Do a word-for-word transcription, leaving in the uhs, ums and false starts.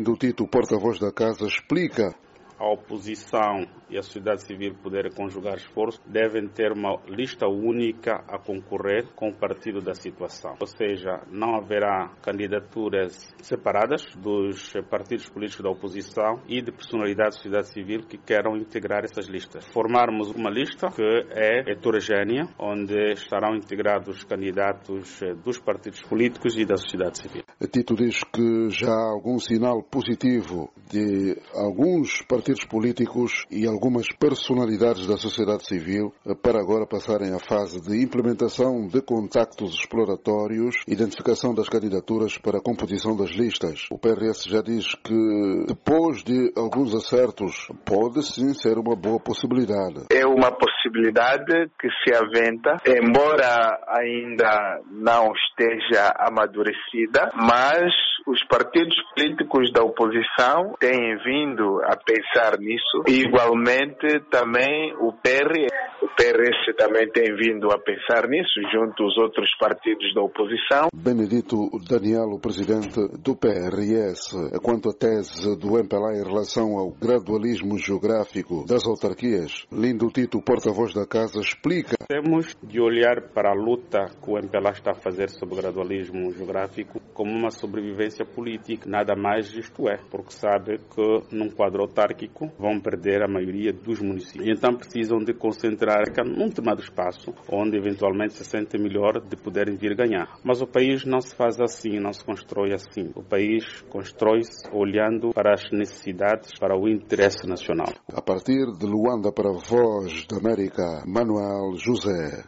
Lindo Tito, porta-voz da casa, explica. A oposição e a sociedade civil poderem conjugar esforços, devem ter uma lista única a concorrer com o partido da situação. Ou seja, não haverá candidaturas separadas dos partidos políticos da oposição e de personalidades da sociedade civil que queiram integrar essas listas. Formarmos uma lista que é heterogênea, onde estarão integrados candidatos dos partidos políticos e da sociedade civil. Tito diz que já há algum sinal positivo de alguns partidos políticos e algumas personalidades da sociedade civil para agora passarem à fase de implementação de contactos exploratórios, identificação das candidaturas para a composição das listas. O P R S já diz que depois de alguns acertos pode sim ser uma boa possibilidade. É uma possibilidade que se aventa, embora ainda não esteja amadurecida, mas os partidos políticos da oposição têm vindo a pensar nisso e igualmente também o P R S. O P R S também tem vindo a pensar nisso junto aos outros partidos da oposição. Benedito Daniel, o presidente do P R S, quanto à tese do M P L A em relação ao gradualismo geográfico das autarquias, Lindo Tito, porta-voz da casa, explica. Temos de olhar para a luta que o M P L A está a fazer sobre o gradualismo geográfico como uma sobrevivência política, nada mais isto é, porque sabe que num quadro autárquico vão perder a maioria dos municípios. Então precisam de concentrar num determinado espaço onde eventualmente se sente melhor de poderem vir ganhar. Mas o país não se faz assim, não se constrói assim. O país constrói-se olhando para as necessidades, para o interesse nacional. A partir de Luanda para a Voz da América, Manuel José.